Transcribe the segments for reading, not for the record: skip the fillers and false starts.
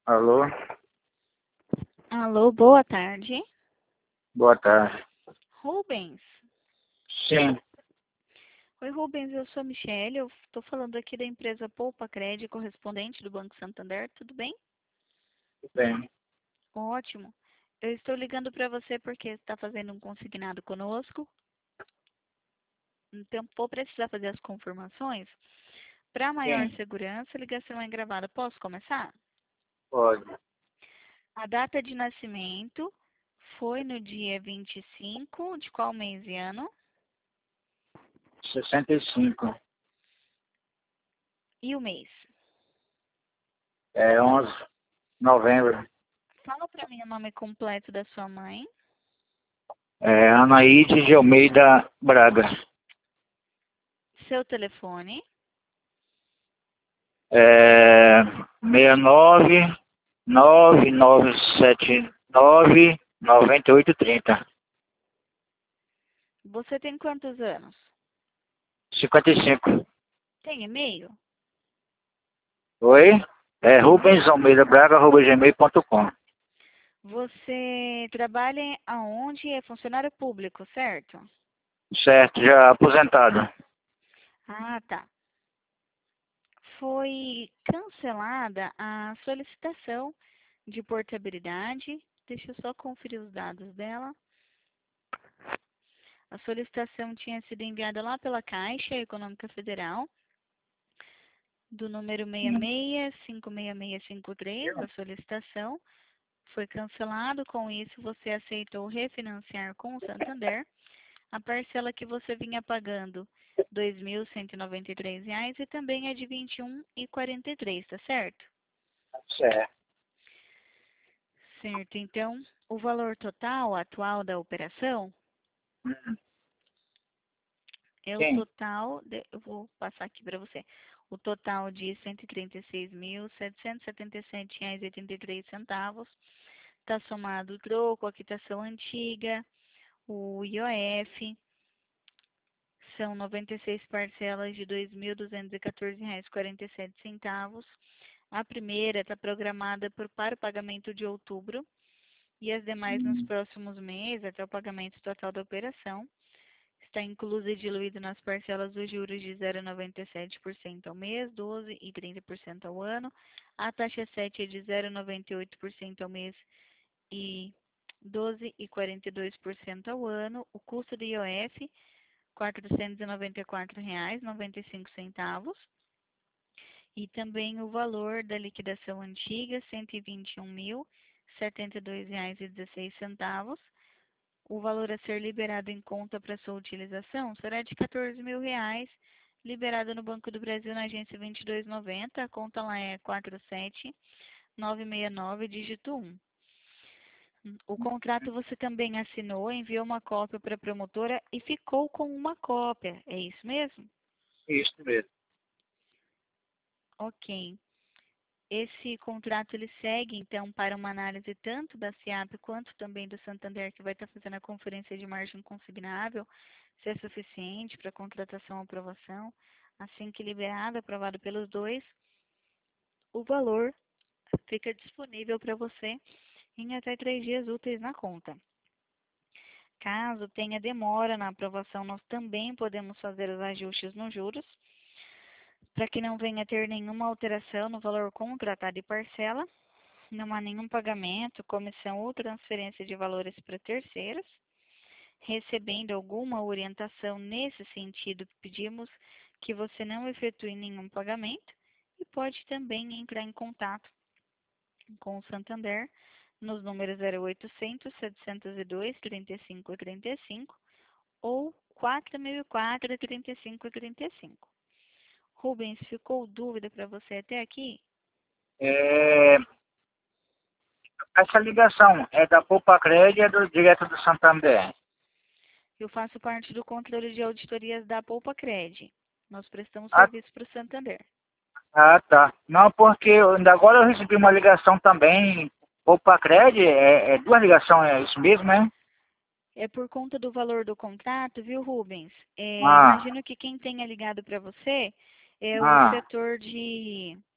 Alô? Alô, boa tarde. Boa tarde. Rubens. Sim, Oi, Rubens, eu sou a Michele, eu estou falando aqui da empresa Poupa Cred, correspondente do Banco Santander, tudo bem? tudo bem. Ótimo. Eu estou ligando para você porque está fazendo um consignado conosco, então vou precisar fazer as confirmações. Para maior Sim, segurança, a ligação é gravada. Posso começar? pode. A data de nascimento foi no dia 25 de qual mês e ano? 65. E o mês? É 11 de novembro. Fala para mim o nome completo da sua mãe. É Anaíde de Almeida Braga. Seu telefone. É 69 9979 9830. Você tem quantos anos? 55. Tem e-mail? Oi? É Tem e-mail? Rubens Almeida Braga, @gmail.com. Você trabalha aonde? É funcionário público, certo? Certo, já aposentado. Ah, tá. Foi cancelada a solicitação de portabilidade. Deixa eu só conferir os dados dela. A solicitação tinha sido enviada lá pela Caixa Econômica Federal, do número 665653, a solicitação. Foi cancelado, com isso você aceitou refinanciar com o Santander. A parcela que você vinha pagando, R$ 2.193, e também é de 21,43, tá certo? Certo. Certo, então, o valor total atual da operação Uhum. é o Sim. total, eu vou passar aqui para você, o total de R$ 136.777,83, está somado o troco, a quitação antiga, o IOF. São 96 parcelas de R$ 2.214,47. A primeira está programada para o pagamento de outubro e as demais nos próximos meses, até o pagamento total da operação. Está incluso e diluído nas parcelas dos juros de 0,97% ao mês, 12% e 30% ao ano. A taxa 7 é de 0,98% ao mês e 12% e 42% ao ano. O custo do IOF R$ 494,95. E também o valor da liquidação antiga, R$ 121.072,16. O valor a ser liberado em conta para sua utilização será de R$ 14.000, liberado no Banco do Brasil na agência 2290. A conta lá é 47969, dígito 1. O contrato você também assinou, enviou uma cópia para a promotora e ficou com uma cópia. É isso mesmo? Isso mesmo. Ok. Esse contrato ele segue, então, para uma análise tanto da SEAP quanto também do Santander, que vai estar fazendo a conferência de margem consignável, se é suficiente para contratação ou aprovação. Assim que liberado, aprovado pelos dois, o valor fica disponível para você em até 3 dias úteis na conta. Caso tenha demora na aprovação, nós também podemos fazer os ajustes nos juros, para que não venha a ter nenhuma alteração no valor contratado e parcela. Não há nenhum pagamento, comissão ou transferência de valores para terceiros. Recebendo alguma orientação nesse sentido, pedimos que você não efetue nenhum pagamento e pode também entrar em contato com o Santander nos números 0800 702 3535 ou 4004 3535. Rubens, ficou dúvida para você até aqui? É, essa ligação é da Poupa Cred, é direto do Santander. Eu faço parte do controle de auditorias da Poupa Cred. Nós prestamos Ah, serviço para o Santander. tá. Não, porque ainda agora eu recebi uma ligação também. Poupa Cred, é duas ligações, é isso mesmo, né? É por conta do valor do contrato, viu, Rubens? Ah, Imagino que quem tenha ligado para você é o ah, setor de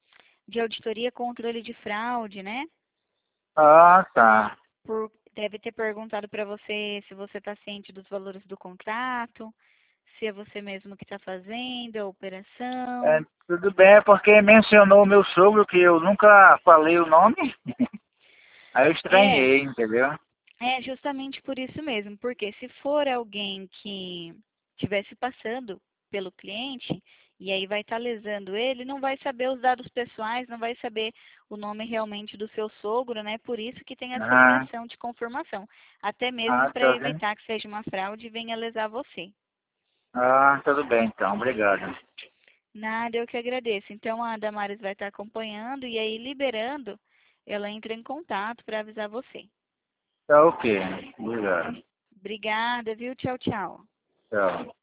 de auditoria controle de fraude, né? Ah, tá. Deve ter perguntado para você se você está ciente dos valores do contrato, se é você mesmo que está fazendo a É, operação. tudo bem, é porque mencionou o meu sogro, que eu nunca falei o nome. Aí eu É, estranhei, entendeu? é justamente por isso mesmo, porque se for alguém que estivesse passando pelo cliente e aí vai estar lesando ele, não vai saber os dados pessoais, não vai saber o nome realmente do seu sogro, né? Por isso que tem essa Ah, ligação de confirmação, até mesmo ah, para tá vendo? evitar que seja uma fraude e venha lesar você. Ah, tudo bem então, obrigado. Nada, eu que agradeço. Então a Damares vai estar acompanhando e aí liberando, ela entra em contato para avisar você. Tá ok, obrigado. Obrigada, viu? Tchau, tchau. Tchau.